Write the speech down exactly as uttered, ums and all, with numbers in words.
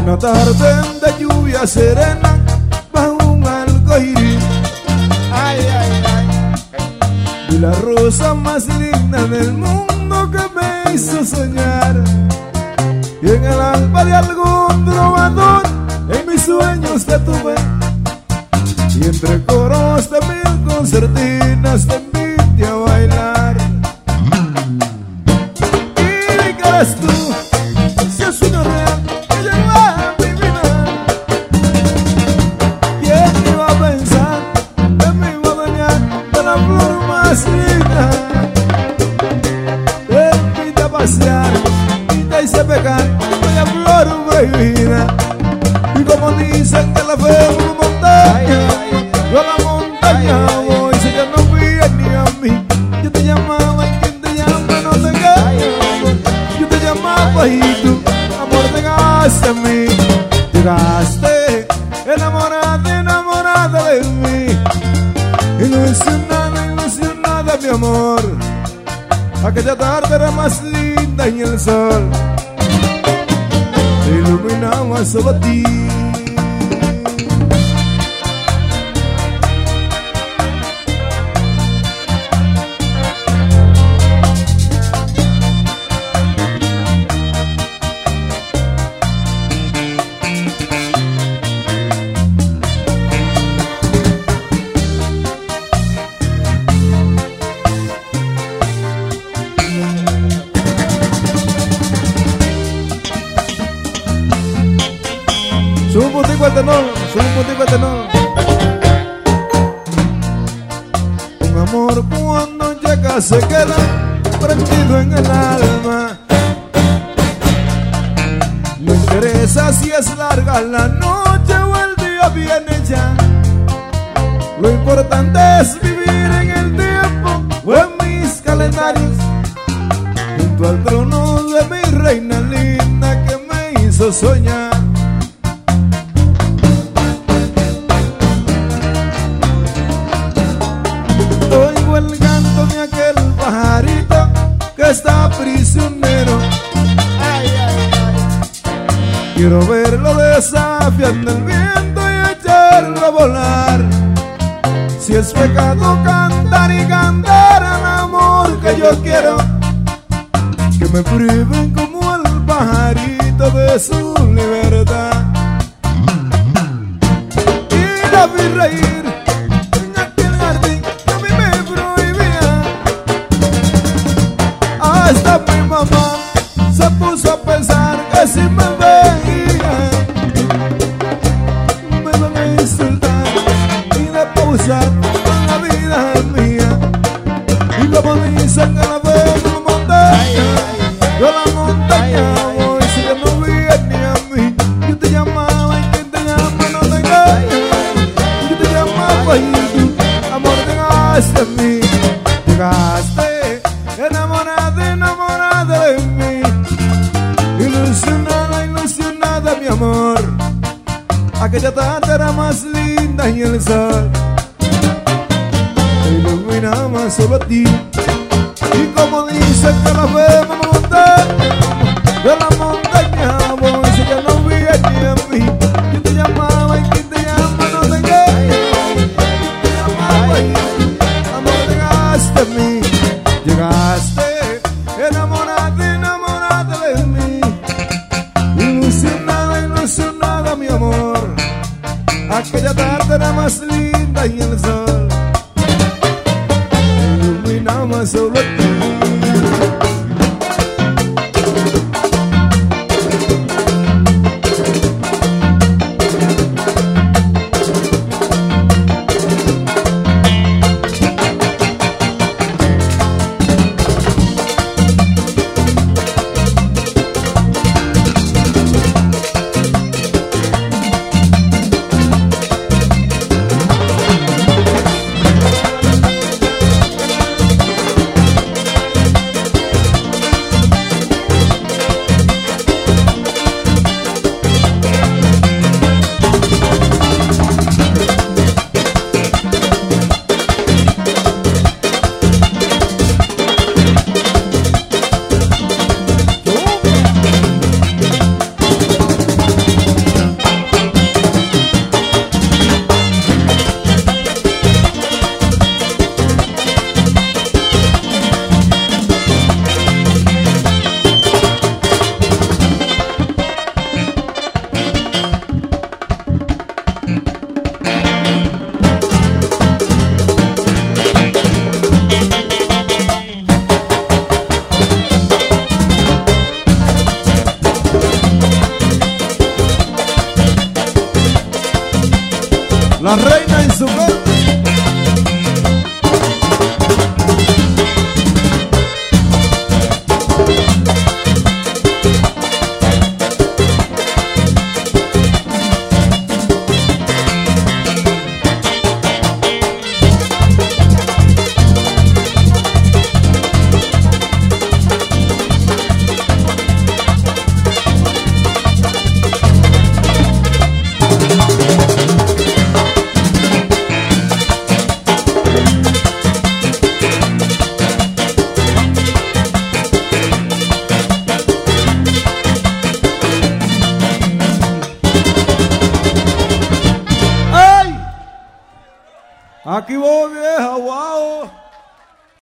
Una tarde de lluvia serena bajo un arcoíris, Ay, ay, ay. y la rosa más linda del mundo que me hizo soñar. Y en el alma de algún trovador en mis sueños te tuve, y entre coros de mil concertinas te invité a bailar. ¿Y qué eres tú? Si es sueño real que llegó a mi vida, ¿quién iba a pensar que me iba a dañar de la flor más linda? Te invité a pasear y te hice pecar, bella flor prohibida. Y como dicen que la fe es una montaña, yo a la montaña voy. Si ya no fui ni a mí, yo te llamaba y quien te llama no te engañes. Yo te llamaba y tú, amor, llegaste a mí. Llegaste enamorada, enamorada de mí. Ilusionada, ilusionada, mi amor. Aquella tarde era más linda y el sol te iluminaba solo a ti. Sube un puntico al tenor, sube un puntico al tenor. Un amor cuando llega se queda prendido en el alma. No interesa si es larga la noche o el día viene ya. Lo importante es vivir en el tiempo o en mis calendarios, junto al trono de mi reina linda que me hizo soñar. Oigo el canto de aquel pajarito que está prisionero. Ay, ay, ay. Quiero verlo desafiando el viento y echarlo a volar. Si es pecado cantar y cantar al amor que yo quiero, que me priven como el pajarito de su libertad. Y la vi reír en aquel jardín que a mí me prohibía. Hasta mi mamá se puso a pensar que si me veía me van a insultar y de pausar con la vida mía. Y como dicen que la veo en la montaña, yo a la montaña voy. Si ya no vienes ni a mí, yo te llamaba y quien te llama no te engaña. Yo te llamaba y tú, amor, llegaste a mí. Llegaste enamorada, enamorada de mí. Ilusionada, ilusionada, mi amor. Aquella tarde era más linda y el sol te iluminaba solo a ti. Y como dicen que la fe me montaña, de la montaña voy. Si ya no viene a mí, yo te llamaba y quien te llama no te engaña. Yo te llamaba y amor, llegaste a mí. Llegaste enamorada, enamorada de mí. Ilusionada, ilusionada, mi amor. Aquella tarde era más linda y el sol te iluminaba solo a ti. La reina en su casa. Aquí voy, vieja, guau.